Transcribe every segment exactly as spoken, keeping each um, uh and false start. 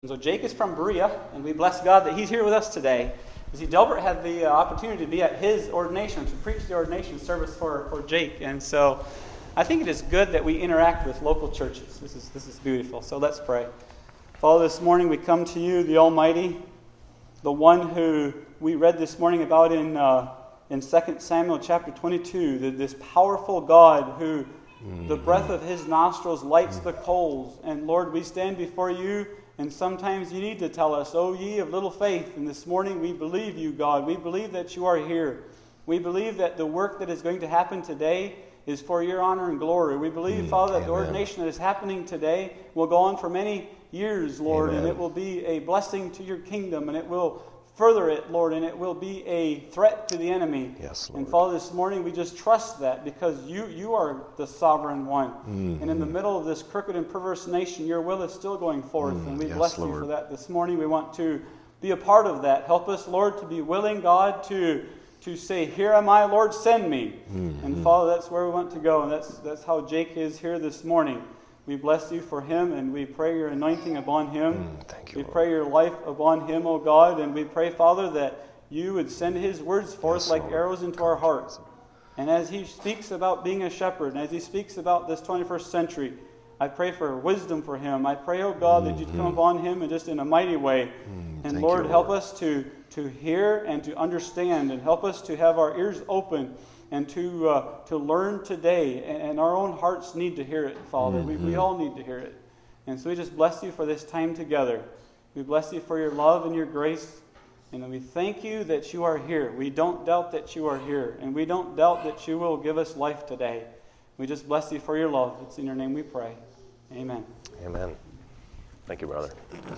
And so Jake is from Berea, and we bless God that he's here with us today. You see, Delbert had the uh, opportunity to be at his ordination, to preach the ordination service for, for Jake. And so I think it is good that we interact with local churches. This is, this is beautiful. So let's pray. Father, this morning we come to you, the Almighty, the one who we read this morning about in uh, in Second Samuel chapter twenty-two, the, this powerful God who mm-hmm. the breath of his nostrils lights mm-hmm. the coals. And Lord, we stand before you, and sometimes you need to tell us, O ye of little faith. And this morning we believe you, God. We believe that you are here. We believe that the work that is going to happen today is for your honor and glory. We believe, mm, Father, that amen. The ordination that is happening today will go on for many years, Lord, amen. And it will be a blessing to your kingdom, and it will further it, Lord, and it will be a threat to the enemy. Yes, Lord. And Father, this morning we just trust that because you you are the sovereign one. Mm-hmm. And in the middle of this crooked and perverse nation, your will is still going forth, mm, and we yes, bless Lord. You for that this morning. We want to be a part of that. Help us, Lord, to be willing, God, to to say, here am I, Lord, send me. Mm-hmm. And Father, that's where we want to go, and that's that's how Jake is here this morning. We bless you for him, and we pray your anointing upon him. Mm, thank you, we Lord. pray your life upon him, O God, and we pray, Father, that you would send his words forth yes, like Lord. Arrows into our hearts. And as he speaks about being a shepherd, and as he speaks about this twenty-first century, I pray for wisdom for him. I pray, O God, mm-hmm. that you'd come upon him and just in a mighty way. Mm, and Lord, you, Lord, help us to, to hear and to understand, and help us to have our ears open and to uh, to learn today. And our own hearts need to hear it, Father. Mm-hmm. We, we all need to hear it. And so we just bless you for this time together. We bless you for your love and your grace. And we thank you that you are here. We don't doubt that you are here. And we don't doubt that you will give us life today. We just bless you for your love. It's in your name we pray. Amen. Amen. Thank you, brother.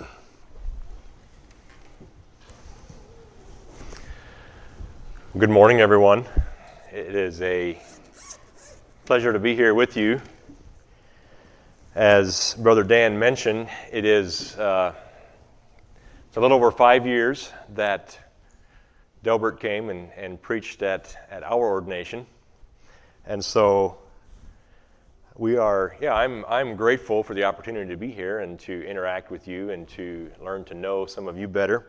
Good morning, everyone. It is a pleasure to be here with you. As Brother Dan mentioned, it is uh, it's a little over five years that Delbert came and, and preached at, at our ordination. And so we are, yeah, I'm I'm grateful for the opportunity to be here and to interact with you and to learn to know some of you better.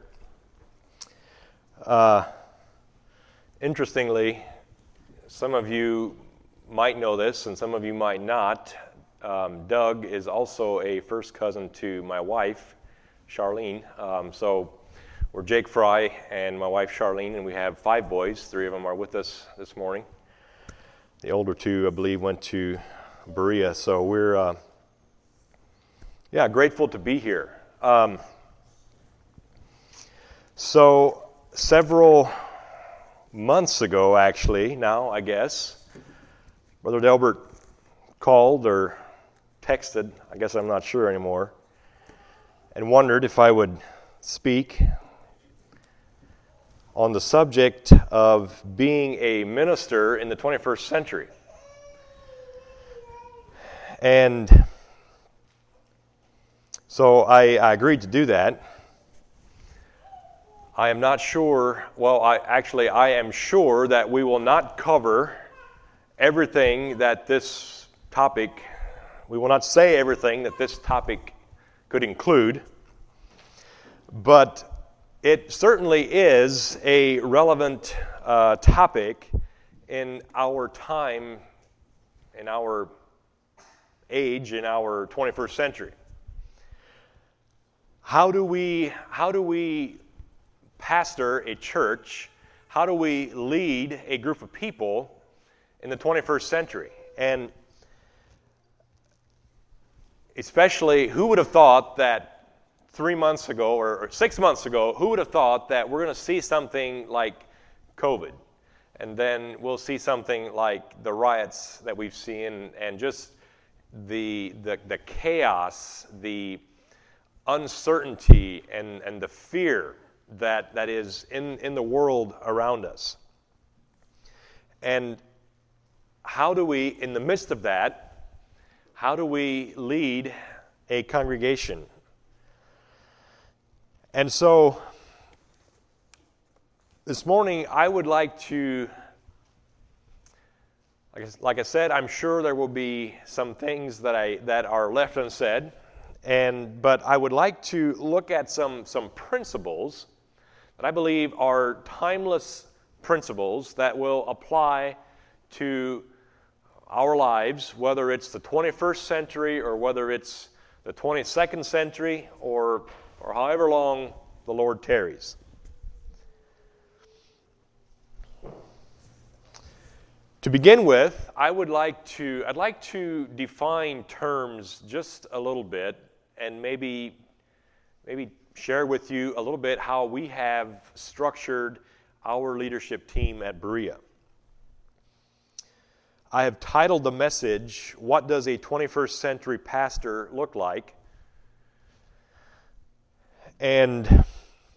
Uh, interestingly, some of you might know this, and some of you might not. Um, Doug is also a first cousin to my wife, Charlene. Um, so we're Jake Fry and my wife, Charlene, and we have five boys. Three of them are with us this morning. The older two, I believe, went to Berea. So we're, uh, yeah, grateful to be here. Um, so several months ago, actually, now I guess, Brother Delbert called or texted, I guess I'm not sure anymore, and wondered if I would speak on the subject of being a minister in the twenty-first century. And so I, I agreed to do that. I am not sure, well, I actually, I am sure that we will not cover everything that this topic, we will not say everything that this topic could include, but it certainly is a relevant uh, topic in our time, in our age, in our twenty-first century. How do we, how do we pastor a church? How do we lead a group of people in the twenty-first century? And especially, who would have thought that three months ago or, or six months ago, who would have thought that we're going to see something like COVID? And then we'll see something like the riots that we've seen, and just the the, the chaos, the uncertainty, and, and the fear that that is in, in the world around us. And how do we, in the midst of that, how do we lead a congregation? And so, this morning I would like to, like I, like I said, I'm sure there will be some things that I that are left unsaid, And but I would like to look at some, some principles that I believe are timeless principles that will apply to our lives, whether it's the twenty-first century or whether it's the twenty-second century or, or however long the Lord tarries. To begin with, I would like to I'd like to define terms just a little bit and maybe maybe share with you a little bit how we have structured our leadership team at Berea. I have titled the message, "What Does a twenty-first Century Pastor Look Like?" And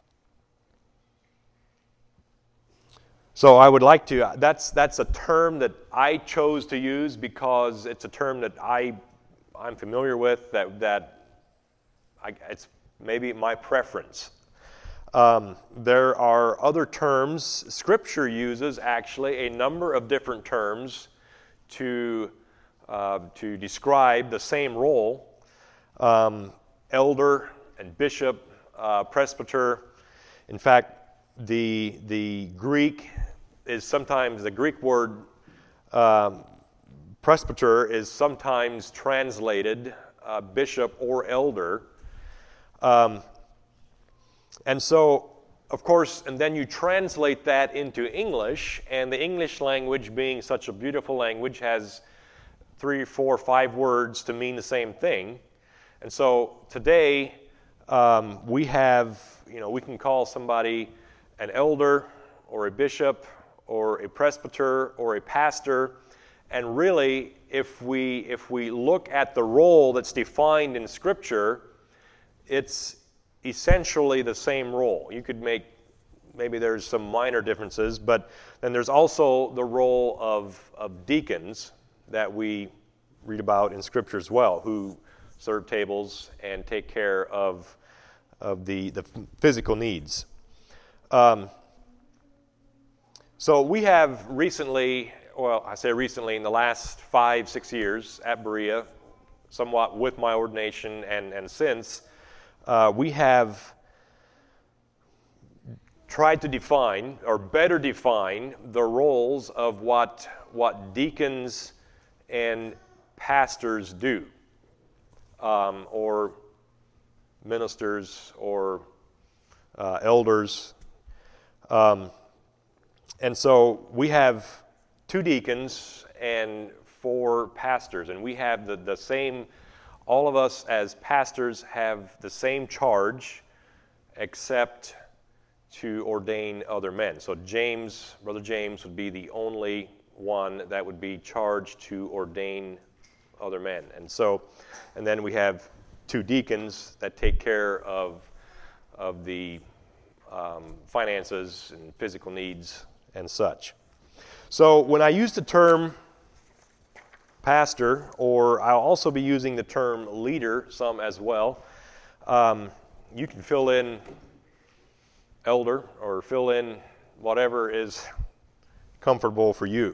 so I would like to, that's that's a term that I chose to use because it's a term that I, I'm familiar with, that, that I, it's maybe my preference. Um, there are other terms. Scripture uses actually a number of different terms to, uh, to describe the same role. Um, elder and bishop, uh, presbyter. In fact, the, the Greek is sometimes, the Greek word um, presbyter is sometimes translated uh, bishop or elder. Um, and so, of course, and then you translate that into English, and the English language, being such a beautiful language, has three, four, five words to mean the same thing. And so today, um, we have, you know, we can call somebody an elder or a bishop or a presbyter or a pastor, and really, if we if we look at the role that's defined in Scripture, it's essentially the same role. You could make, maybe there's some minor differences, but then there's also the role of, of deacons that we read about in Scripture as well, who serve tables and take care of, of the, the physical needs. Um, so we have recently, well, I say recently, in the last five, six years at Berea, somewhat with my ordination and, and since, Uh, we have tried to define, or better define, the roles of what, what deacons and pastors do, um, or ministers, or uh, elders. Um, and so we have two deacons and four pastors, and we have the, the same. All of us as pastors have the same charge except to ordain other men. So James, Brother James, would be the only one that would be charged to ordain other men. And so, and then we have two deacons that take care of, of the um, finances and physical needs and such. So when I use the term pastor, or I'll also be using the term leader some as well. Um, you can fill in elder or fill in whatever is comfortable for you.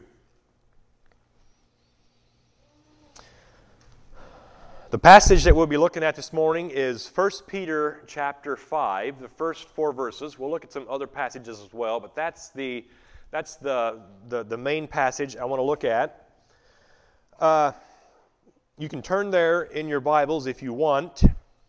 The passage that we'll be looking at this morning is First Peter chapter five, the first four verses. We'll look at some other passages as well, but that's the that's the the, the main passage I want to look at. Uh, you can turn there in your Bibles if you want.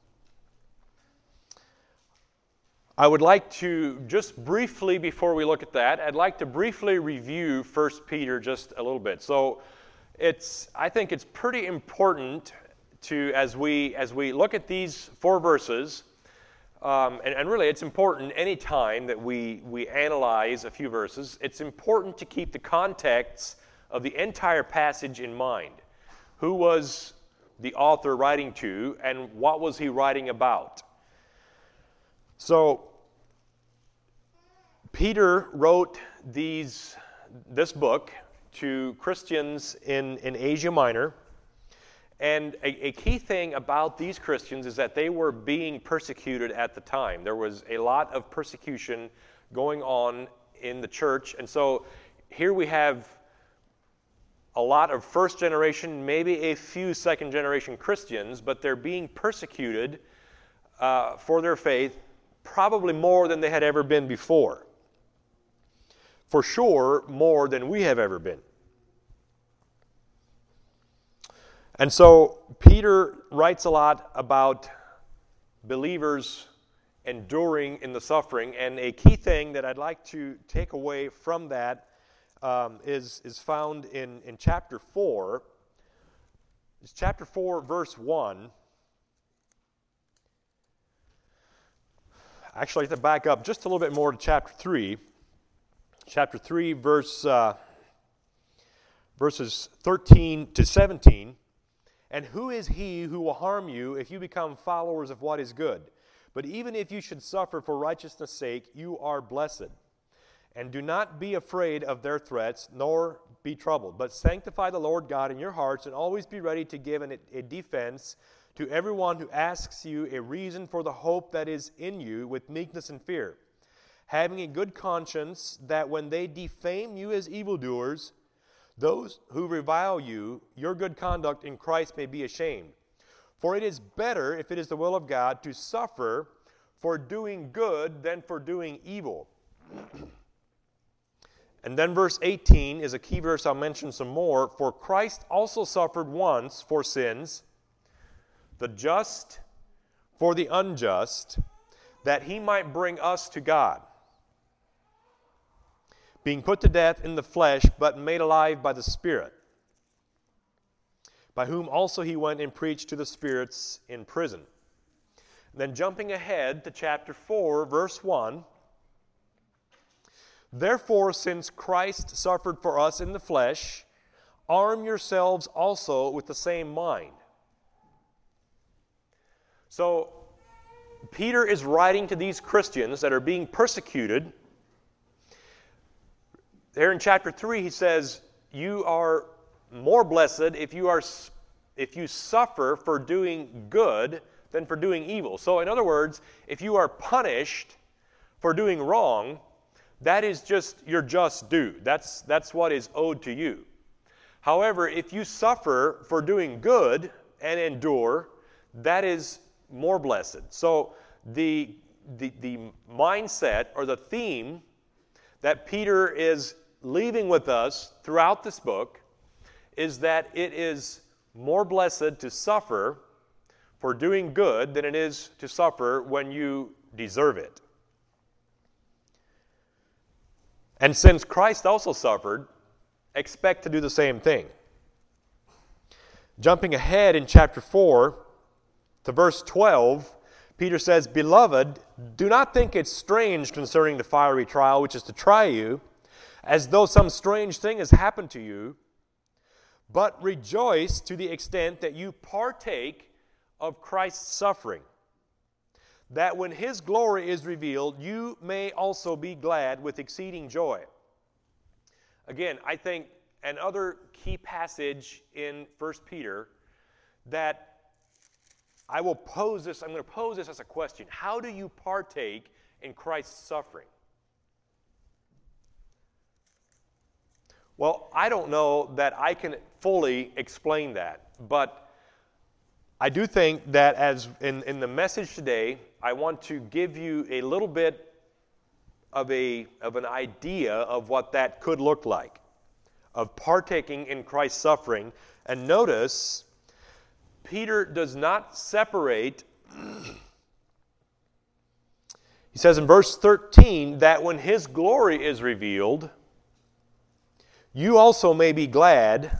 I would like to, just briefly before we look at that, I'd like to briefly review First Peter just a little bit. So it's, I think it's pretty important to, as we as we look at these four verses, um, and, and really it's important any time that we, we analyze a few verses, it's important to keep the context of the entire passage in mind. Who was the author writing to, and what was he writing about? So, Peter wrote these, this book to Christians in, in Asia Minor, and a, a key thing about these Christians is that they were being persecuted at the time. There was a lot of persecution going on in the church, and so here we have a lot of first generation, maybe a few second generation Christians, but they're being persecuted uh, for their faith probably more than they had ever been before. For sure, more than we have ever been. And so Peter writes a lot about believers enduring in the suffering, and a key thing that I'd like to take away from that um, is, is found in, in chapter four. It's chapter four, verse one. Actually, I have to back up just a little bit more to chapter three. Chapter three, verse uh, verses thirteen to seventeen. And who is he who will harm you if you become followers of what is good? But even if you should suffer for righteousness' sake, you are blessed. And do not be afraid of their threats, nor be troubled. But sanctify the Lord God in your hearts, and always be ready to give an, a defense to everyone who asks you a reason for the hope that is in you with meekness and fear, having a good conscience, that when they defame you as evildoers, those who revile you, your good conduct in Christ may be ashamed. For it is better, if it is the will of God, to suffer for doing good than for doing evil. And then verse eighteen is a key verse. I'll mention some more. For Christ also suffered once for sins, the just for the unjust, that he might bring us to God, being put to death in the flesh, but made alive by the Spirit, by whom also he went and preached to the spirits in prison. And then jumping ahead to chapter four, verse one. Therefore, since Christ suffered for us in the flesh, arm yourselves also with the same mind. So, Peter is writing to these Christians that are being persecuted. There in chapter three, he says, you are more blessed if you are if you suffer for doing good than for doing evil. So in other words, if you are punished for doing wrong, that is just your just due. That's, that's what is owed to you. However, if you suffer for doing good and endure, that is more blessed. So the, the, the mindset or the theme that Peter is leaving with us throughout this book is that it is more blessed to suffer for doing good than it is to suffer when you deserve it. And since Christ also suffered, expect to do the same thing. Jumping ahead in chapter four to verse twelve, Peter says, Beloved, do not think it strange concerning the fiery trial which is to try you, as though some strange thing has happened to you, but rejoice to the extent that you partake of Christ's suffering, that when his glory is revealed, you may also be glad with exceeding joy. Again, I think another key passage in First Peter that I will pose this, I'm going to pose this as a question. How do you partake in Christ's suffering? Well, I don't know that I can fully explain that, but I do think that as in, in the message today, I want to give you a little bit of, a, of an idea of what that could look like, of partaking in Christ's suffering. And notice, Peter does not separate. He says in verse thirteen that when his glory is revealed, you also may be glad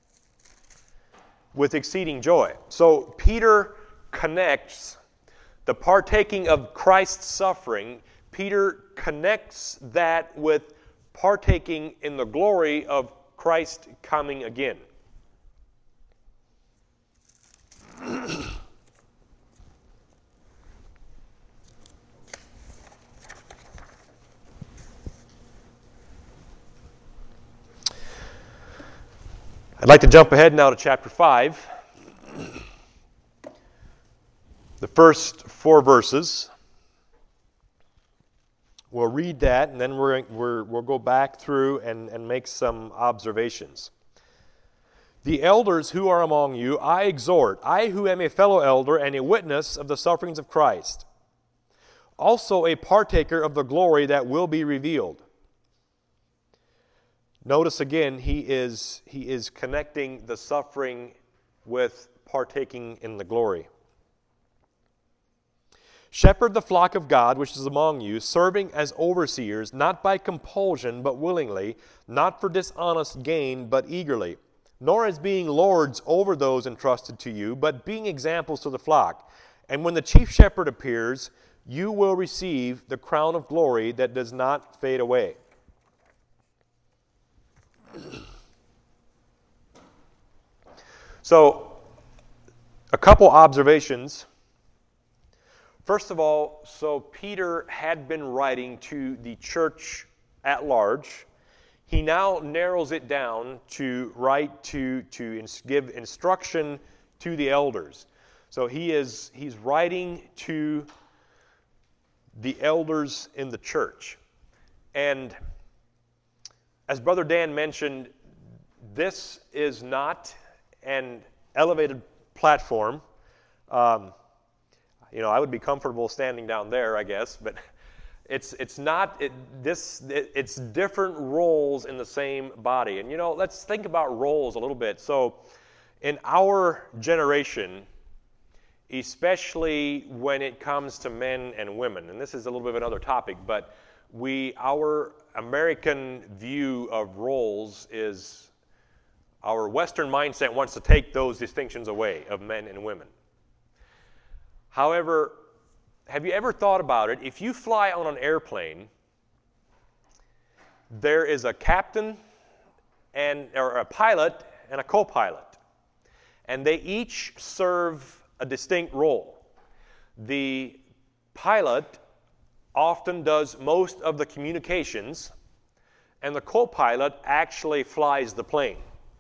with exceeding joy. So Peter connects the partaking of Christ's suffering. Peter connects that with partaking in the glory of Christ coming again. I'd like to jump ahead now to chapter five. The first four verses. We'll read that, and then we're, we're, we'll go back through and, and make some observations. The elders who are among you, I exhort, I who am a fellow elder and a witness of the sufferings of Christ, also a partaker of the glory that will be revealed. Notice again, he is, he is connecting the suffering with partaking in the glory. Shepherd the flock of God which is among you, serving as overseers, not by compulsion, but willingly, not for dishonest gain, but eagerly, nor as being lords over those entrusted to you, but being examples to the flock. And when the chief shepherd appears, you will receive the crown of glory that does not fade away. So, a couple observations. First of all, so Peter had been writing to the church at large. He now narrows it down to write to, to ins- give instruction to the elders. So he is he's writing to the elders in the church. And as Brother Dan mentioned, this is not an elevated platform. Um, You know, I would be comfortable standing down there, I guess, but it's it's not it, this. It, it's different roles in the same body, and you know, let's think about roles a little bit. So, in our generation, especially when it comes to men and women, and this is a little bit of another topic, but we our American view of roles is our Western mindset wants to take those distinctions away of men and women. However, have you ever thought about it? If you fly on an airplane, there is a captain and or a pilot and a co-pilot, and they each serve a distinct role. The pilot often does most of the communications, and the co-pilot actually flies the plane.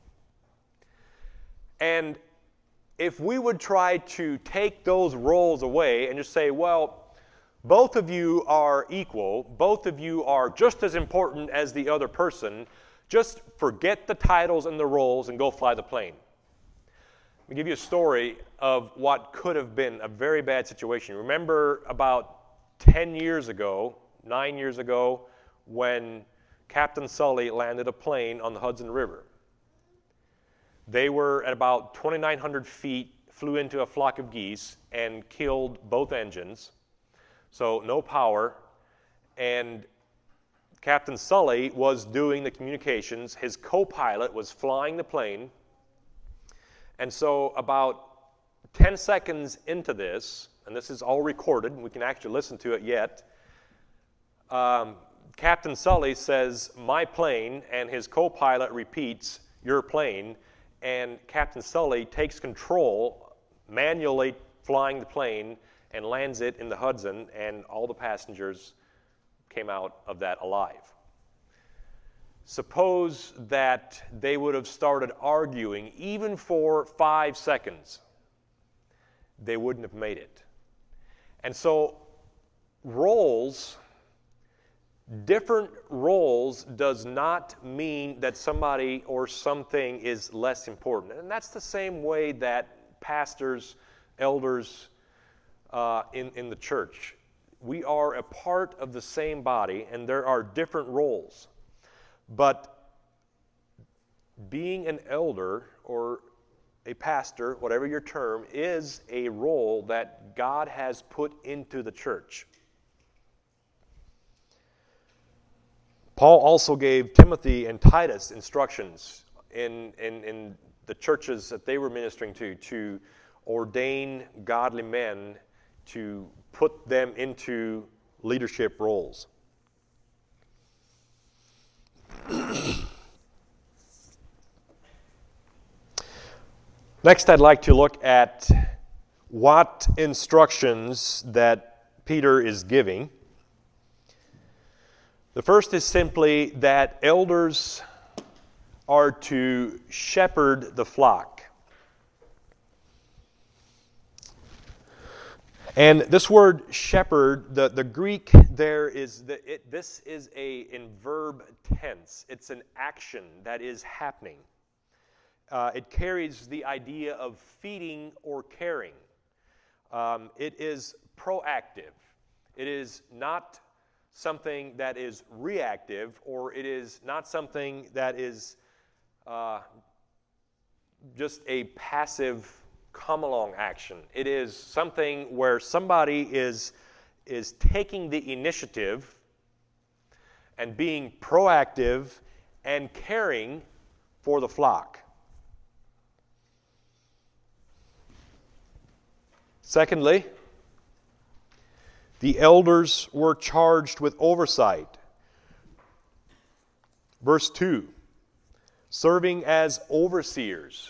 And if we would try to take those roles away and just say, well, both of you are equal, both of you are just as important as the other person, just forget the titles and the roles and go fly the plane. Let me give you a story of what could have been a very bad situation. Remember about ten years ago, nine years ago, when Captain Sully landed a plane on the Hudson River. They were at about twenty-nine hundred feet, flew into a flock of geese, and killed both engines. So no power. And Captain Sully was doing the communications. His co-pilot was flying the plane. And so about ten seconds into this, and this is all recorded, and we can actually listen to it yet, um, Captain Sully says, "My plane," and his co-pilot repeats, "Your plane." And Captain Sully takes control, manually flying the plane, and lands it in the Hudson, and all the passengers came out of that alive. Suppose that they would have started arguing even for five seconds. They wouldn't have made it. And so roles, different roles does not mean that somebody or something is less important. And that's the same way that pastors, elders uh, in, in the church. We are a part of the same body, and there are different roles. But being an elder or a pastor, whatever your term, is a role that God has put into the church. Paul also gave Timothy and Titus instructions in, in, in the churches that they were ministering to, to ordain godly men, to put them into leadership roles. Next, I'd like to look at what instructions that Peter is giving. The first is simply that elders are to shepherd the flock. And this word shepherd, the, the Greek there is, the, it, this is a in verb tense. It's an action that is happening. uh, it carries the idea of feeding or caring. Um, it is proactive. It is not something that is reactive, or it is not something that is uh, just a passive come-along action. It is something where somebody is, is taking the initiative and being proactive and caring for the flock. Secondly, the elders were charged with oversight. Verse two, serving as overseers.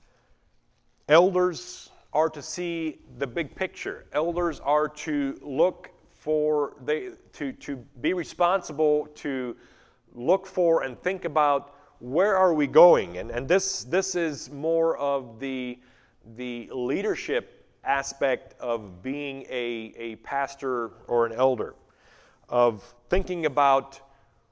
Elders are to see the big picture. Elders are to look for, they, to, to be responsible to look for and think about where are we going. And, and this, this is more of the, the leadership aspect of being a, a pastor or an elder, of thinking about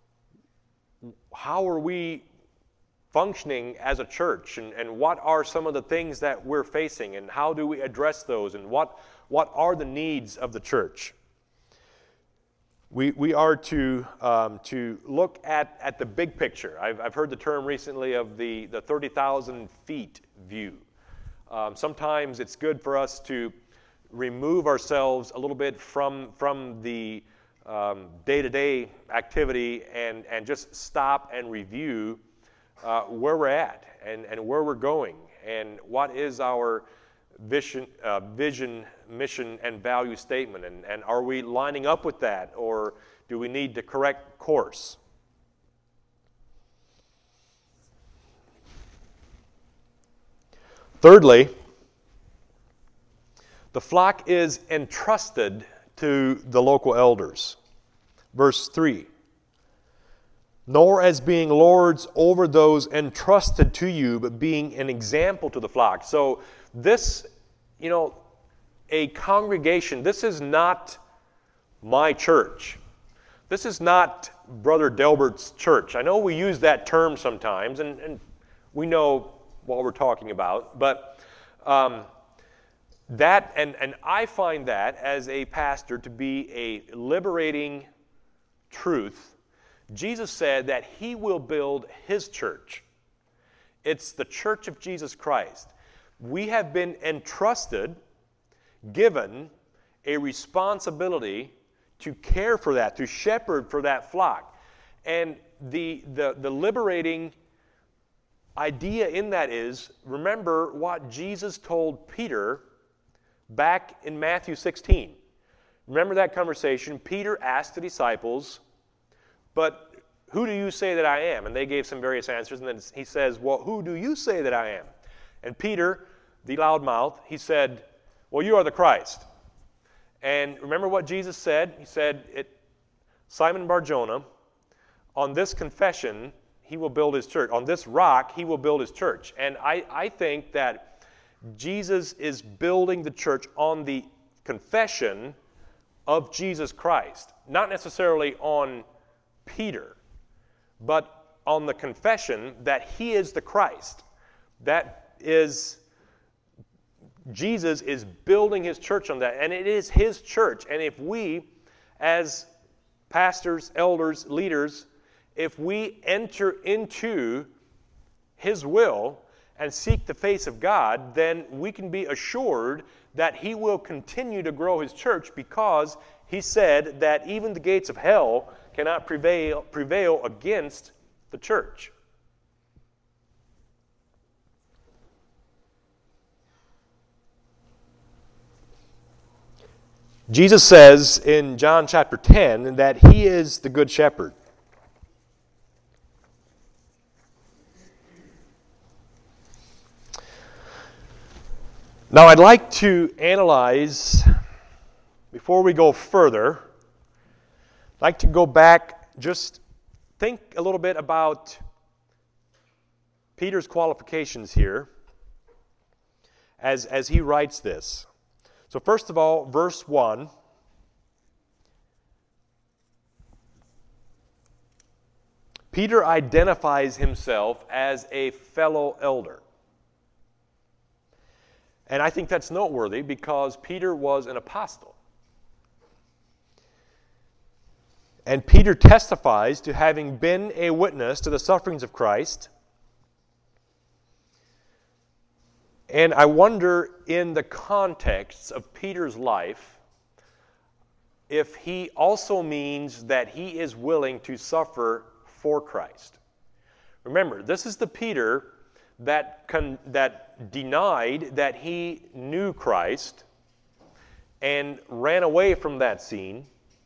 how are we functioning as a church, and, and what are some of the things that we're facing, and how do we address those, and what, what are the needs of the church. We, we are to, um, to look at, at the big picture. I've, I've heard the term recently of the, the thirty thousand feet view. Um, sometimes it's good for us to remove ourselves a little bit from, from the um, day-to-day activity and, and just stop and review uh, where we're at and, and where we're going and what is our vision, uh, vision, mission, and value statement. And, and are we lining up with that, or do we need to correct course? Thirdly, the flock is entrusted to the local elders. Verse three, nor as being lords over those entrusted to you, but being an example to the flock. So this, you know, a congregation, this is not my church. This is not Brother Delbert's church. I know we use that term sometimes, and, and we know what we're talking about, but um, that, and, and I find that as a pastor to be a liberating truth. Jesus said that he will build his church. It's the church of Jesus Christ. We have been entrusted, given a responsibility to care for that, to shepherd for that flock. And the, the, the liberating idea in that is, remember what Jesus told Peter back in Matthew sixteen. Remember that conversation? Peter asked the disciples, but who do you say that I am? And they gave some various answers, and then he says, well, who do you say that I am? And Peter, the loudmouth, he said, well, you are the Christ. And remember what Jesus said? He said, it, Simon Bar-Jonah, on this confession, he will build his church. On this rock, he will build his church. And I, I think that Jesus is building the church on the confession of Jesus Christ. Not necessarily on Peter, but on the confession that he is the Christ. That is, Jesus is building his church on that, and it is his church. And if we, as pastors, elders, leaders, if we enter into his will and seek the face of God, then we can be assured that he will continue to grow his church, because he said that even the gates of hell cannot prevail, prevail against the church. Jesus says in John chapter ten that he is the good shepherd. Now, I'd like to analyze, before we go further, I'd like to go back, just think a little bit about Peter's qualifications here as, as he writes this. So first of all, verse one, Peter identifies himself as a fellow elder. And I think that's noteworthy because Peter was an apostle. And Peter testifies to having been a witness to the sufferings of Christ. And I wonder, in the context of Peter's life, if he also means that he is willing to suffer for Christ. Remember, this is the Peter that con- that denied that he knew Christ and ran away from that scene,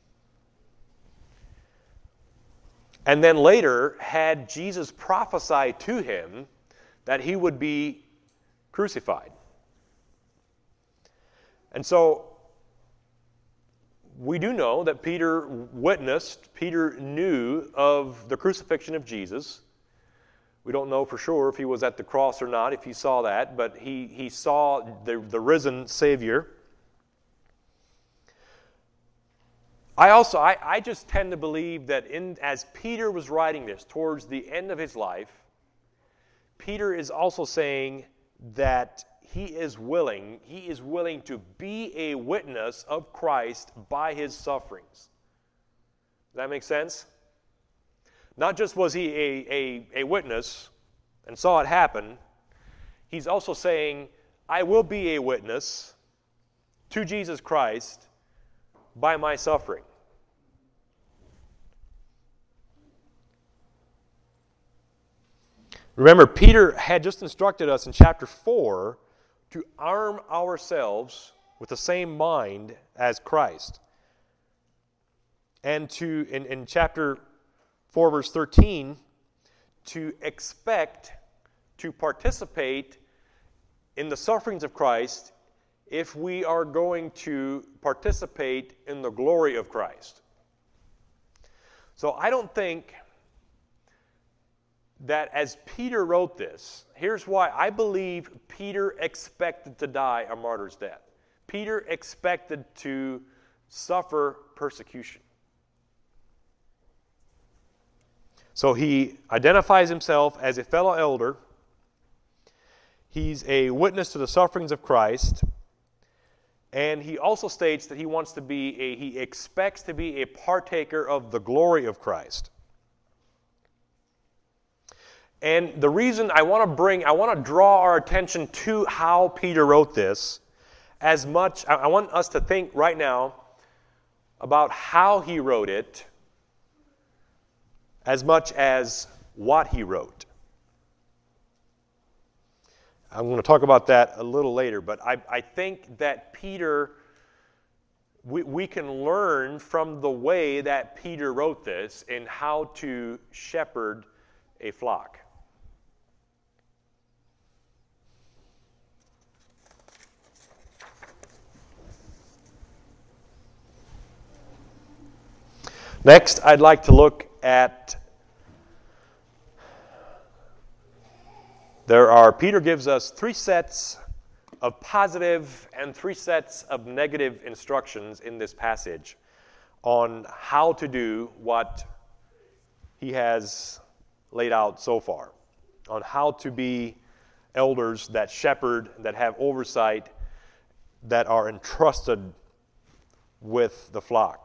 and then later had Jesus prophesy to him that he would be crucified. And so we do know that Peter witnessed, Peter knew of the crucifixion of Jesus. We don't know for sure if he was at the cross or not, if he saw that, but he, he saw the, the risen Savior. I also, I, I just tend to believe that in, as Peter was writing this towards the end of his life, Peter is also saying that he is willing, he is willing to be a witness of Christ by his sufferings. Does that make sense? Not just was he a, a, a witness and saw it happen, he's also saying, I will be a witness to Jesus Christ by my suffering. Remember, Peter had just instructed us in chapter four to arm ourselves with the same mind as Christ. And to, in, in chapter four, verse thirteen, to expect to participate in the sufferings of Christ if we are going to participate in the glory of Christ. So I don't think that as Peter wrote this, here's why I believe Peter expected to die a martyr's death. Peter expected to suffer persecution. So he identifies himself as a fellow elder. He's a witness to the sufferings of Christ. And he also states that he wants to be a, he expects to be a partaker of the glory of Christ. And the reason I want to bring, I want to draw our attention to how Peter wrote this as much, I want us to think right now about how he wrote it as much as what he wrote. I'm going to talk about that a little later, but I, I think that Peter, we, we can learn from the way that Peter wrote this in how to shepherd a flock. Next, I'd like to look at, there are, Peter gives us three sets of positive and three sets of negative instructions in this passage on how to do what he has laid out so far, on how to be elders that shepherd, that have oversight, that are entrusted with the flock.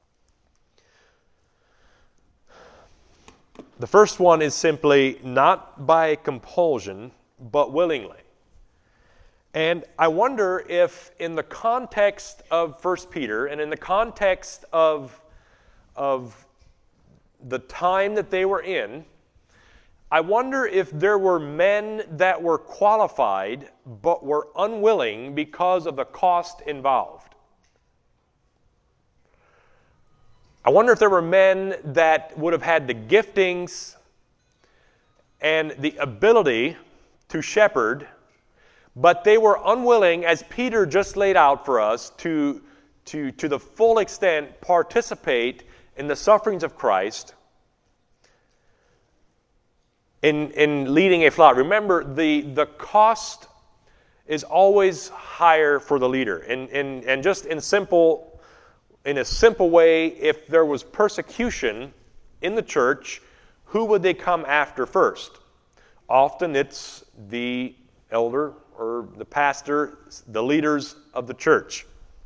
The first one is simply not by compulsion, but willingly. And I wonder if in the context of First Peter and in the context of, of the time that they were in, I wonder if there were men that were qualified but were unwilling because of the cost involved. I wonder if there were men that would have had the giftings and the ability to shepherd, but they were unwilling, as Peter just laid out for us, to, to, to the full extent participate in the sufferings of Christ in, in leading a flock. Remember, the, the cost is always higher for the leader. And, and, and just in simple In a simple way, if there was persecution in the church, who would they come after first? Often it's the elder or the pastor, the leaders of the church.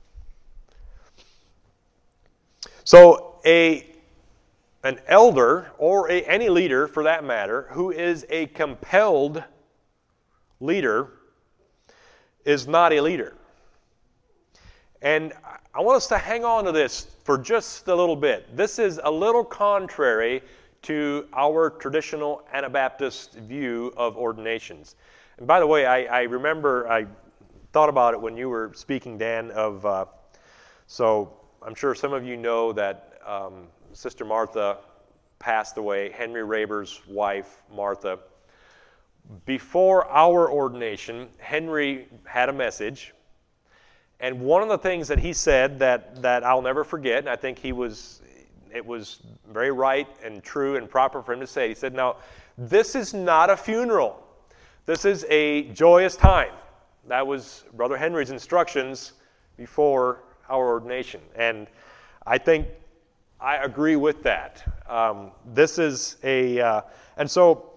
So a an elder, or a, any leader for that matter, who is a compelled leader is not a leader. And I want us to hang on to this for just a little bit. This is a little contrary to our traditional Anabaptist view of ordinations. And by the way, I, I remember, I thought about it when you were speaking, Dan, of, uh, so I'm sure some of you know that um, Sister Martha passed away, Henry Raber's wife, Martha. Before our ordination, Henry had a message, and one of the things that he said that, that I'll never forget, and I think he was, it was very right and true and proper for him to say, he said, now, this is not a funeral. This is a joyous time. That was Brother Henry's instructions before our ordination. And I think I agree with that. Um, this is a, uh, and so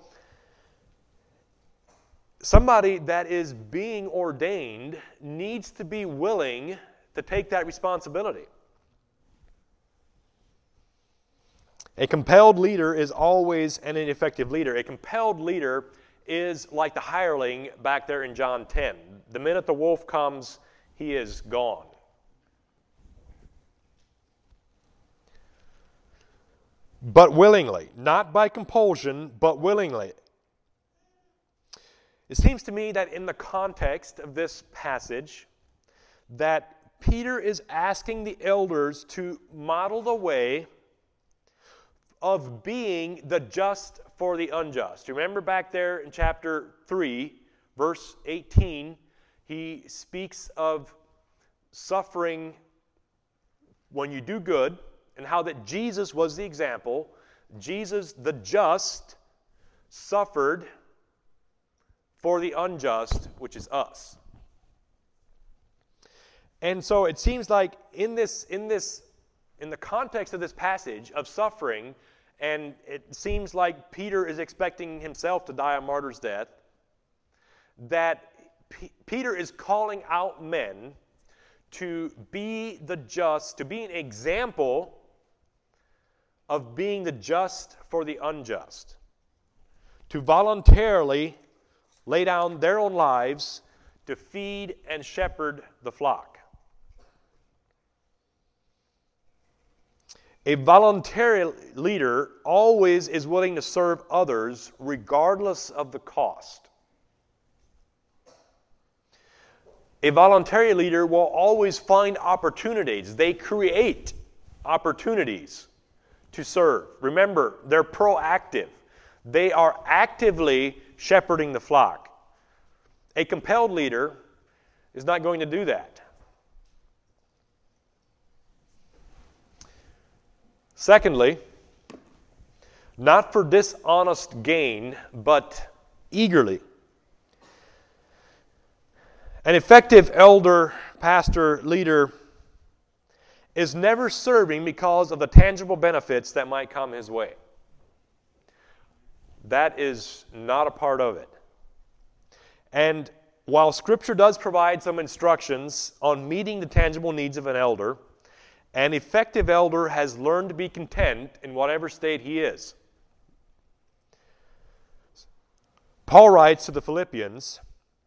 somebody that is being ordained needs to be willing to take that responsibility. A compelled leader is always an ineffective leader. A compelled leader is like the hireling back there in John ten. The minute the wolf comes, he is gone. But willingly, not by compulsion, but willingly. It seems to me that in the context of this passage, that Peter is asking the elders to model the way of being the just for the unjust. Remember back there in chapter three, verse eighteen, he speaks of suffering when you do good, and how that Jesus was the example. Jesus, the just, suffered for the unjust, which is us. And so it seems like in this, in this, in the context of this passage of suffering, and it seems like Peter is expecting himself to die a martyr's death, that P- Peter is calling out men to be the just, to be an example of being the just for the unjust, to voluntarily lay down their own lives to feed and shepherd the flock. A voluntary leader always is willing to serve others regardless of the cost. A voluntary leader will always find opportunities. They create opportunities to serve. Remember, they're proactive. They are actively shepherding the flock. A compelled leader is not going to do that. Secondly, not for dishonest gain, but eagerly. An effective elder, pastor, leader is never serving because of the tangible benefits that might come his way. That is not a part of it. And while Scripture does provide some instructions on meeting the tangible needs of an elder, an effective elder has learned to be content in whatever state he is. Paul writes to the Philippians,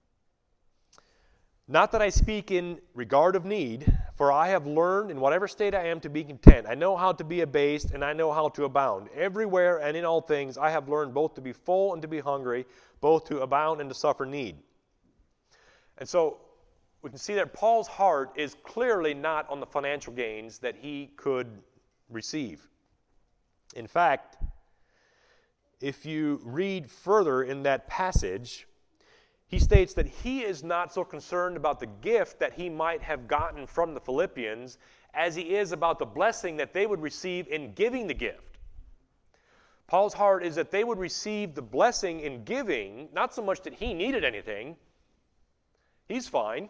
"Not that I speak in regard of need, for I have learned in whatever state I am to be content. I know how to be abased, and I know how to abound. Everywhere and in all things I have learned both to be full and to be hungry, both to abound and to suffer need." And so we can see that Paul's heart is clearly not on the financial gains that he could receive. In fact, if you read further in that passage, he states that he is not so concerned about the gift that he might have gotten from the Philippians as he is about the blessing that they would receive in giving the gift. Paul's heart is that they would receive the blessing in giving, not so much that he needed anything. He's fine.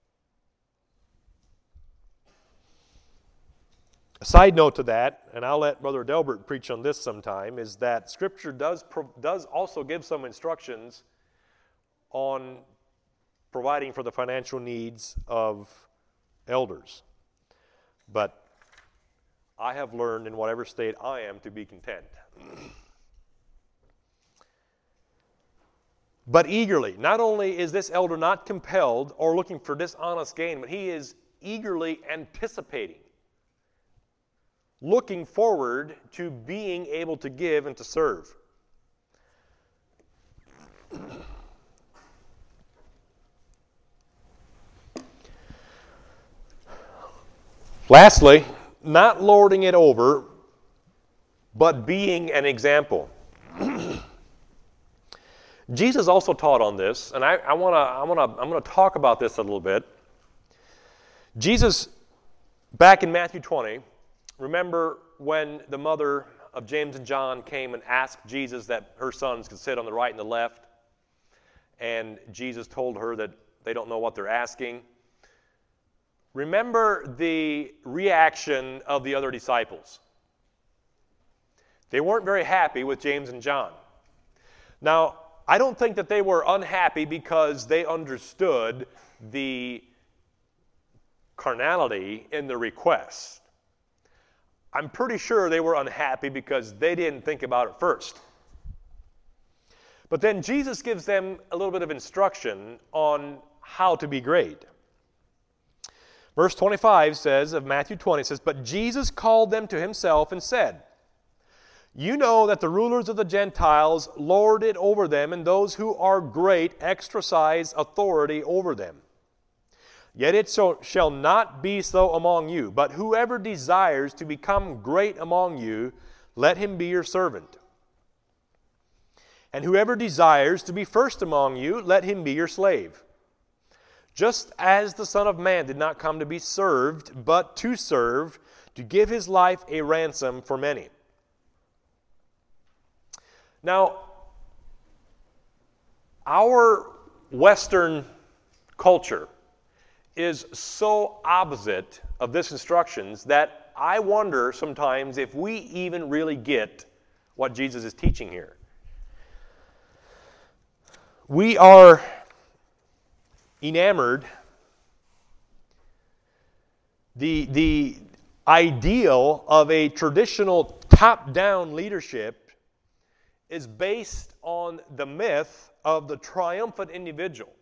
A side note to that, and I'll let Brother Delbert preach on this sometime, is that Scripture does, does also give some instructions on providing for the financial needs of elders. But I have learned in whatever state I am to be content. But eagerly, not only is this elder not compelled or looking for dishonest gain, but he is eagerly anticipating, looking forward to being able to give and to serve. Lastly, not lording it over, but being an example. Jesus also taught on this, and I, I want to, I want to, I'm going to talk about this a little bit. Jesus, back in Matthew twenty, remember when the mother of James and John came and asked Jesus that her sons could sit on the right and the left, and Jesus told her that they don't know what they're asking. Remember the reaction of the other disciples. They weren't very happy with James and John. Now, I don't think that they were unhappy because they understood the carnality in the request. I'm pretty sure they were unhappy because they didn't think about it first. But then Jesus gives them a little bit of instruction on how to be great. Verse twenty-five says of Matthew twenty, it says, "But Jesus called them to himself and said, 'You know that the rulers of the Gentiles lord it over them, and those who are great exercise authority over them. Yet it so, shall not be so among you. But whoever desires to become great among you, let him be your servant. And whoever desires to be first among you, let him be your slave. Just as the Son of Man did not come to be served, but to serve, to give his life a ransom for many.'" Now, our Western culture is so opposite of this instructions that I wonder sometimes if we even really get what Jesus is teaching here. We are enamored. The, the ideal of a traditional top-down leadership is based on the myth of the triumphant individual.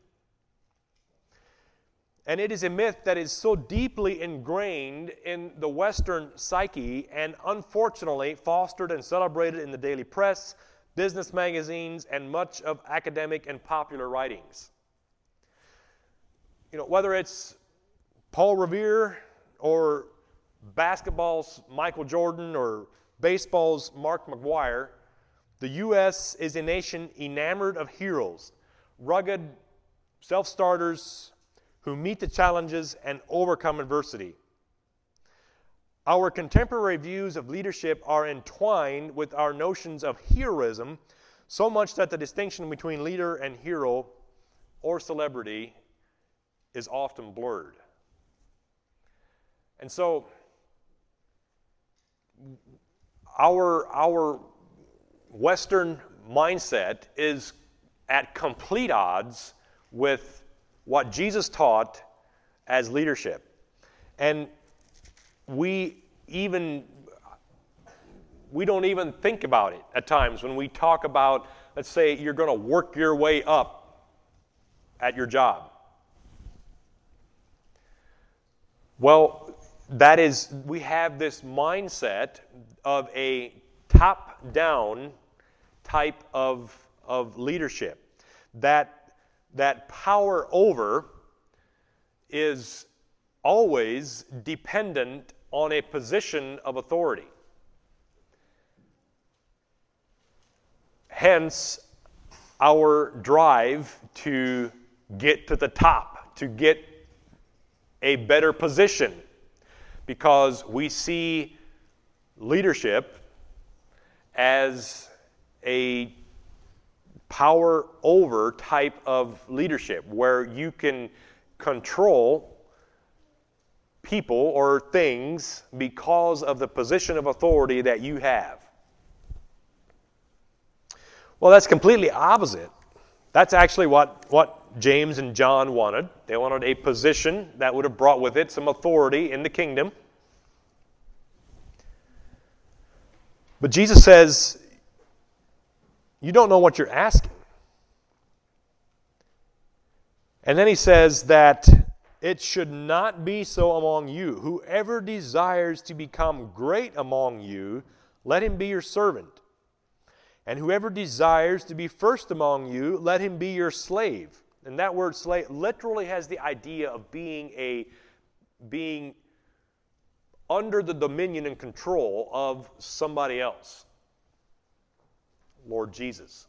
And it is a myth that is so deeply ingrained in the Western psyche and unfortunately fostered and celebrated in the daily press, business magazines, and much of academic and popular writings. You know, whether it's Paul Revere or basketball's Michael Jordan or baseball's Mark McGwire, the U S is a nation enamored of heroes, rugged self-starters who meet the challenges and overcome adversity. Our contemporary views of leadership are entwined with our notions of heroism, so much that the distinction between leader and hero or celebrity is often blurred. And so, our, our Western mindset is at complete odds with what Jesus taught as leadership. And we even, we don't even think about it at times when we talk about, let's say, you're going to work your way up at your job. Well, that is, we have this mindset of a top-down type of, of leadership. That, that power over is always dependent on a position of authority. Hence, our drive to get to the top, to get a better position, because we see leadership as a power over type of leadership where you can control people or things because of the position of authority that you have. Well, that's completely opposite. That's actually what, what James and John wanted. They wanted a position that would have brought with it some authority in the kingdom. But Jesus says, you don't know what you're asking. And then he says that it should not be so among you. Whoever desires to become great among you, let him be your servant. And whoever desires to be first among you, let him be your slave. And that word slave literally has the idea of being a being under the dominion and control of somebody else. Lord Jesus.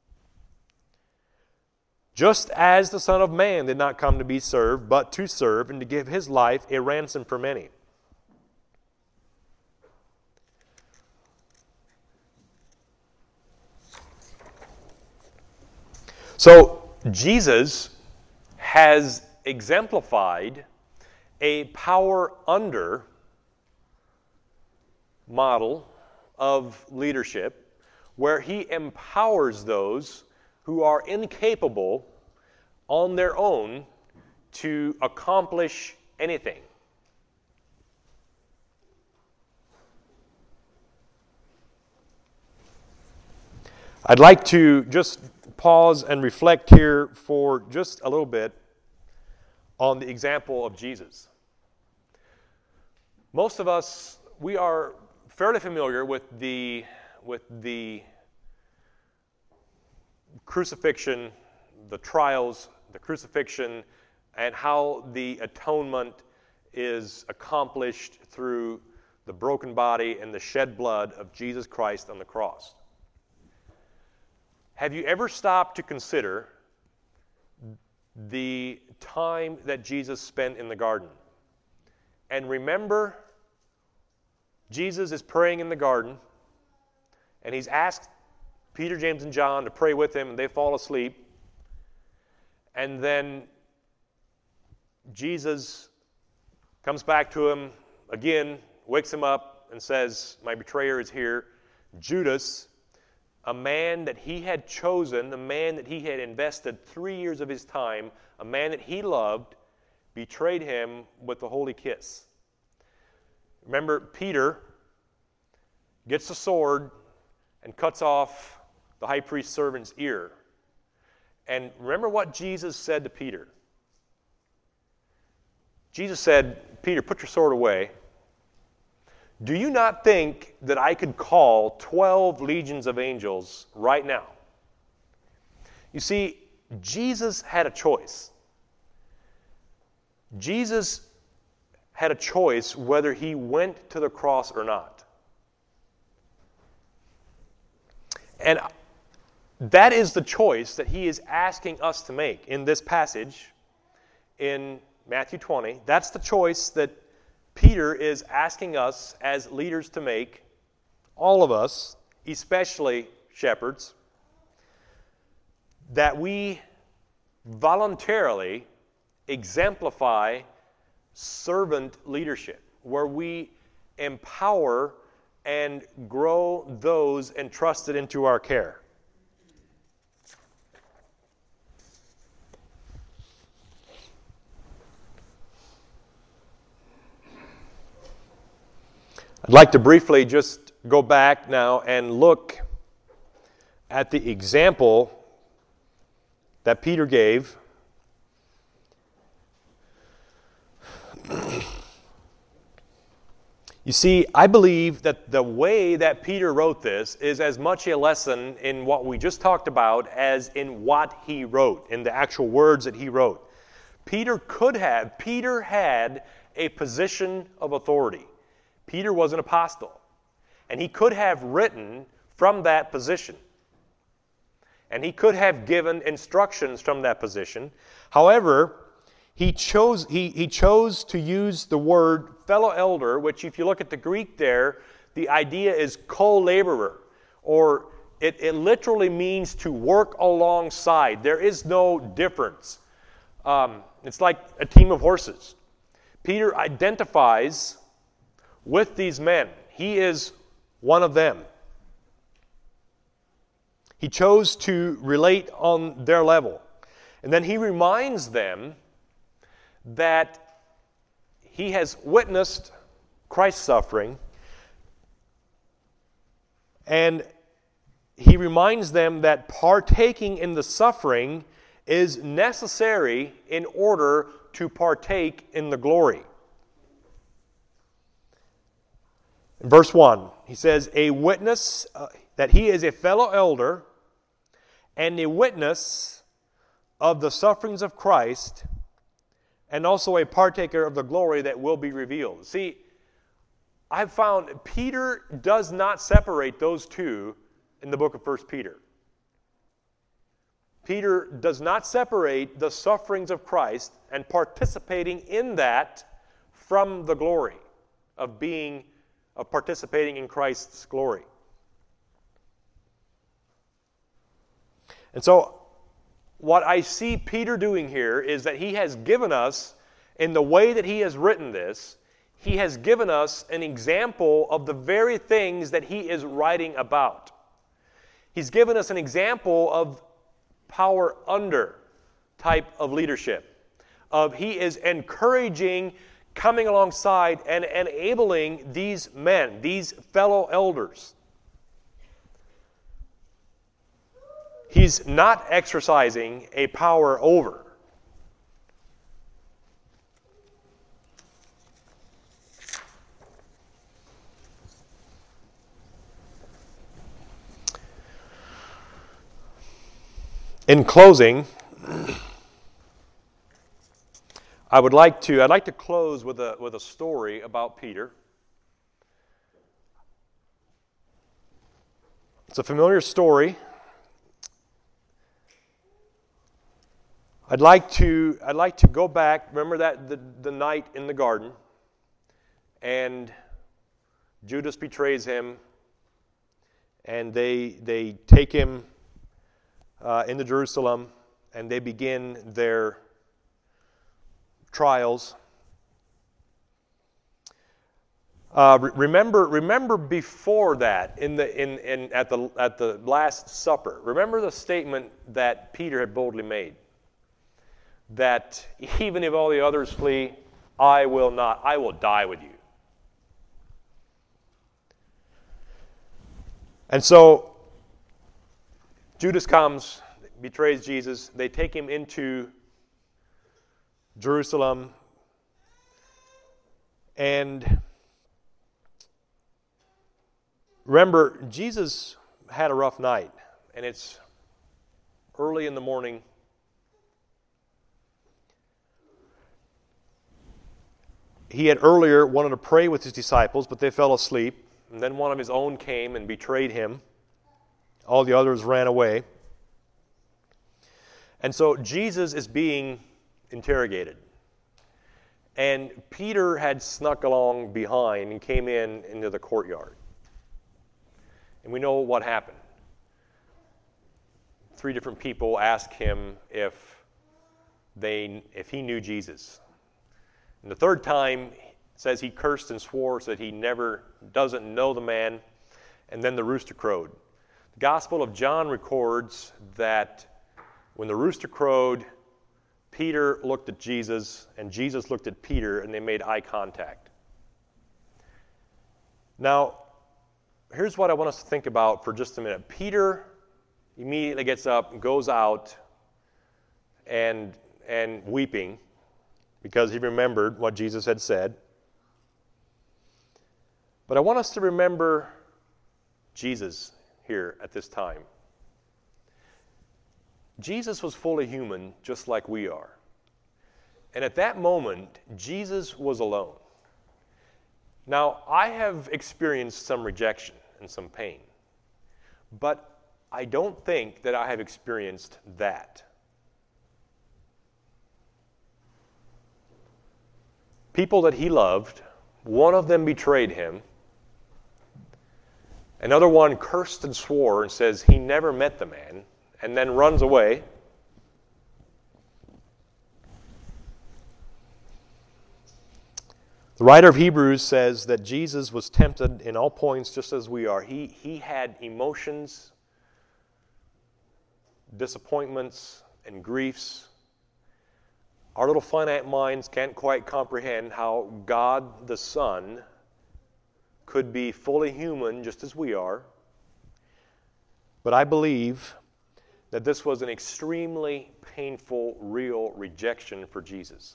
Just as the Son of Man did not come to be served, but to serve, and to give his life a ransom for many. So, Jesus has exemplified a power under model of leadership where he empowers those who are incapable on their own to accomplish anything. I'd like to just pause and reflect here for just a little bit on the example of Jesus. Most of us, we are fairly familiar with the with the crucifixion, the trials, the crucifixion, and how the atonement is accomplished through the broken body and the shed blood of Jesus Christ on the cross. Have you ever stopped to consider the time that Jesus spent in the garden? And remember, Jesus is praying in the garden, and he's asked Peter, James, and John to pray with him, and they fall asleep. And then Jesus comes back to him again, wakes him up, and says, my betrayer is here. Judas, a man that he had chosen, a man that he had invested three years of his time, a man that he loved, betrayed him with the holy kiss. Remember, Peter gets the sword and cuts off the high priest's servant's ear. And remember what Jesus said to Peter. Jesus said, Peter, put your sword away. Do you not think that I could call twelve legions of angels right now? You see, Jesus had a choice. Jesus had a choice whether he went to the cross or not. And that is the choice that he is asking us to make in this passage in Matthew twenty. That's the choice that Peter is asking us as leaders to make, all of us, especially shepherds, that we voluntarily exemplify servant leadership, where we empower and grow those entrusted into our care. I'd like to briefly just go back now and look at the example that Peter gave. You see, I believe that the way that Peter wrote this is as much a lesson in what we just talked about as in what he wrote, in the actual words that he wrote. Peter could have, Peter had a position of authority. Peter was an apostle, and he could have written from that position. And he could have given instructions from that position. However, he chose, he, he chose to use the word fellow elder, which if you look at the Greek there, the idea is co-laborer, or it, it literally means to work alongside. There is no difference. Um, it's like a team of horses. Peter identifies with these men. He is one of them. He chose to relate on their level. And then he reminds them that he has witnessed Christ's suffering, and he reminds them that partaking in the suffering is necessary in order to partake in the glory. In verse one, he says, a witness, uh, that he is a fellow elder and a witness of the sufferings of Christ, and also a partaker of the glory that will be revealed. See, I've found Peter does not separate those two in the book of First Peter. Peter does not separate the sufferings of Christ and participating in that from the glory of being, of participating in Christ's glory. And so, what I see Peter doing here is that he has given us, in the way that he has written this, he has given us an example of the very things that he is writing about. He's given us an example of power under type of leadership. Of he is encouraging, coming alongside, and enabling these men, these fellow elders. He's not exercising a power over. In closing, I would like to I'd like to close with a with a story about Peter. It's a familiar story. I'd like to I'd like to go back. Remember that the, the night in the garden, and Judas betrays him, and they they take him uh, into Jerusalem, and they begin their trials. Uh, re- remember, remember before that, in the in, in at the at the Last Supper. Remember the statement that Peter had boldly made. That even if all the others flee, I will not. I will die with you. And so Judas comes, betrays Jesus. They take him into Jerusalem, and remember, Jesus had a rough night, and it's early in the morning. He had earlier wanted to pray with his disciples, but they fell asleep. And then one of his own came and betrayed him. All the others ran away. And so Jesus is being interrogated. And Peter had snuck along behind and came in into the courtyard. And we know what happened. Three different people asked him if they if he knew Jesus. And the third time, it says he cursed and swore so that he never doesn't know the man. And then the rooster crowed. The Gospel of John records that when the rooster crowed, Peter looked at Jesus, and Jesus looked at Peter, and they made eye contact. Now, here's what I want us to think about for just a minute. Peter immediately gets up and goes out and, and weeping, because he remembered what Jesus had said. But I want us to remember Jesus here at this time. Jesus was fully human, just like we are. And at that moment, Jesus was alone. Now, I have experienced some rejection and some pain, but I don't think that I have experienced that. People that he loved, one of them betrayed him. Another one cursed and swore and says he never met the man, and then runs away. The writer of Hebrews says that Jesus was tempted in all points just as we are. He, he had emotions, disappointments, and griefs our little finite minds can't quite comprehend how God the Son could be fully human just as we are. But I believe that this was an extremely painful, real rejection for Jesus.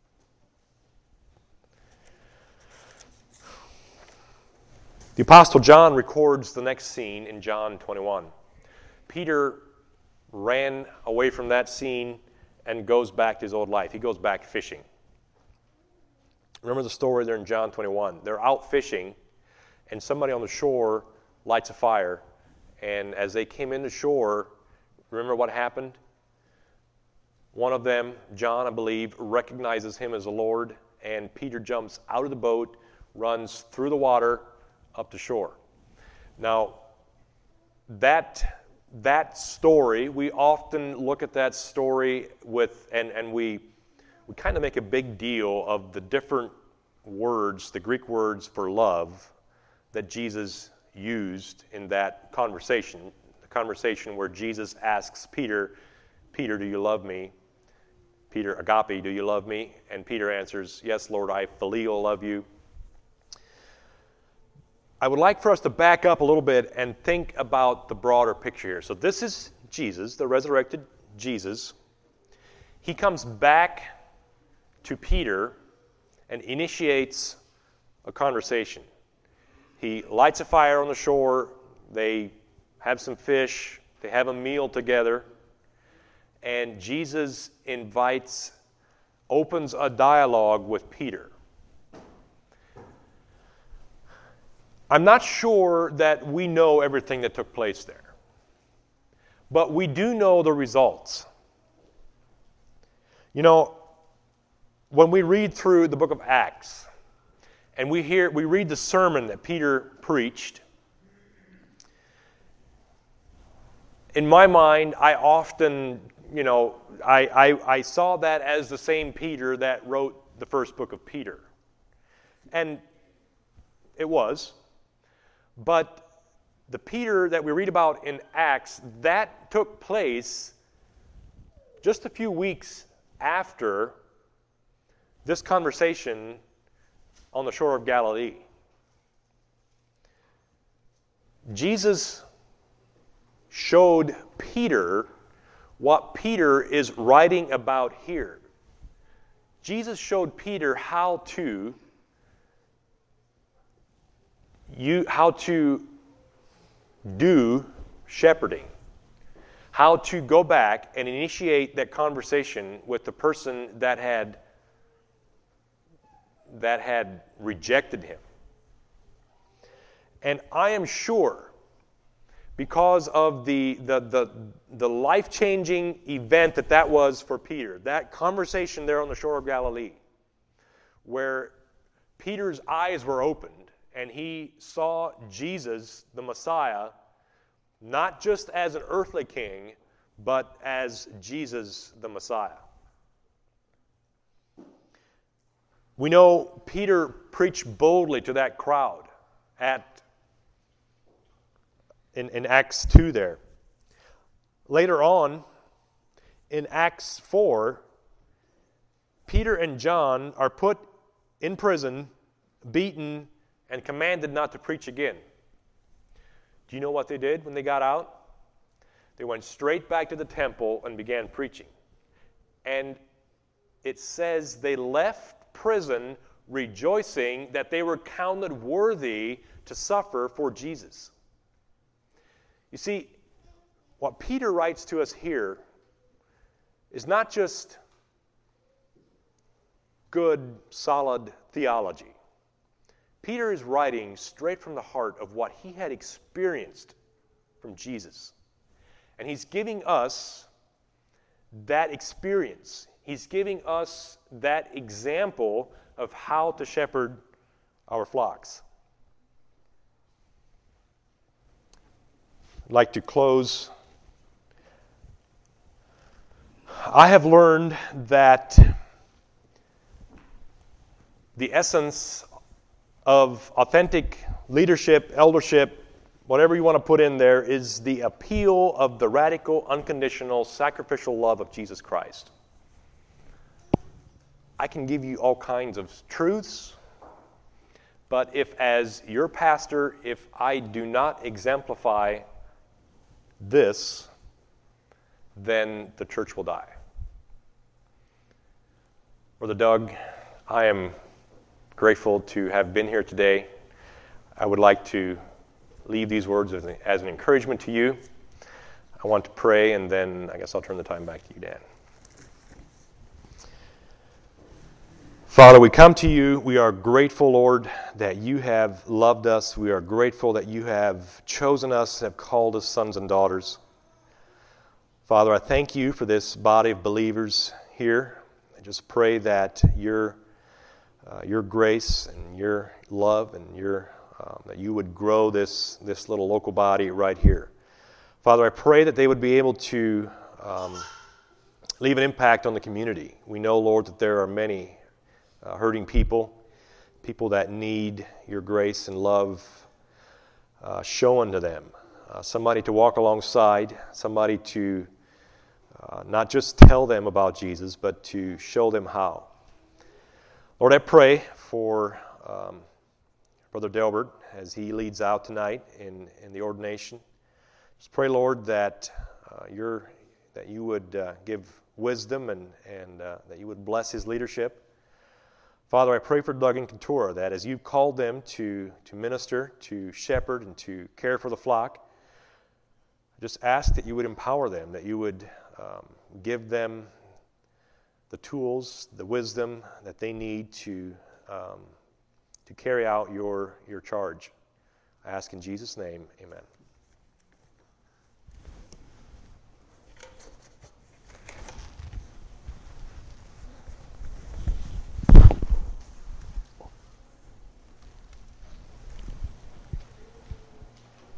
The Apostle John records the next scene in John twenty-one. Peter ran away from that scene and goes back to his old life. He goes back fishing. Remember the story there in John twenty-one. They're out fishing, and somebody on the shore lights a fire. And as they came in the shore, remember what happened? One of them, John, I believe, recognizes him as the Lord, and Peter jumps out of the boat, runs through the water, up to shore. Now, that that story, we often look at that story with, and, and we we kind of make a big deal of the different words, the Greek words for love, that Jesus used in that conversation, the conversation where Jesus asks Peter, Peter, do you love me? Peter, agape, do you love me? And Peter answers, yes, Lord, I phileo love you. I would like for us to back up a little bit and think about the broader picture here. So this is Jesus, the resurrected Jesus. He comes back to Peter and initiates a conversation. He lights a fire on the shore. They have some fish. They have a meal together. And Jesus invites, opens a dialogue with Peter. I'm not sure that we know everything that took place there, but we do know the results. You know, when we read through the book of Acts, and we hear, we read the sermon that Peter preached, in my mind, I often, you know, I, I, I saw that as the same Peter that wrote the first book of Peter. And it was. But the Peter that we read about in Acts, that took place just a few weeks after this conversation on the shore of Galilee. Jesus showed Peter what Peter is writing about here. Jesus showed Peter how to You, how to do shepherding, how to go back and initiate that conversation with the person that had that had rejected him. And I am sure, because of the the the, the life-changing event that that was for Peter, that conversation there on the shore of Galilee, where Peter's eyes were opened, and he saw Jesus, the Messiah, not just as an earthly king, but as Jesus, the Messiah. We know Peter preached boldly to that crowd at in, in Acts two there. Later on, in Acts four, Peter and John are put in prison, beaten, and commanded not to preach again. Do you know what they did when they got out? They went straight back to the temple and began preaching. And it says they left prison rejoicing that they were counted worthy to suffer for Jesus. You see, what Peter writes to us here is not just good, solid theology. Peter is writing straight from the heart of what he had experienced from Jesus. And he's giving us that experience. He's giving us that example of how to shepherd our flocks. I'd like to close. I have learned that the essence of authentic leadership, eldership, whatever you want to put in there, is the appeal of the radical, unconditional, sacrificial love of Jesus Christ. I can give you all kinds of truths, but if as your pastor, if I do not exemplify this, then the church will die. Brother Doug, I am grateful to have been here today. I would like to leave these words as an, as an encouragement to you. I want to pray, and then I guess I'll turn the time back to you, Dan. Father, we come to you. We are grateful, Lord, that you have loved us. We are grateful that you have chosen us, have called us sons and daughters. Father, I thank you for this body of believers here. I just pray that your uh, your grace and your love and your um, that you would grow this this little local body right here. Father, I pray that they would be able to um, leave an impact on the community. We know, Lord, that there are many Uh, hurting people, people that need your grace and love uh, shown to them. Uh, somebody to walk alongside, somebody to uh, not just tell them about Jesus, but to show them how. Lord, I pray for um, Brother Delbert as he leads out tonight in, in the ordination. Just pray, Lord, that uh, you're, that you would uh, give wisdom and, and uh, that you would bless his leadership. Father, I pray for Doug and Keturah that as you've called them to, to minister, to shepherd, and to care for the flock, I just ask that you would empower them, that you would um, give them the tools, the wisdom that they need to um, to carry out your, your charge. I ask in Jesus' name, amen.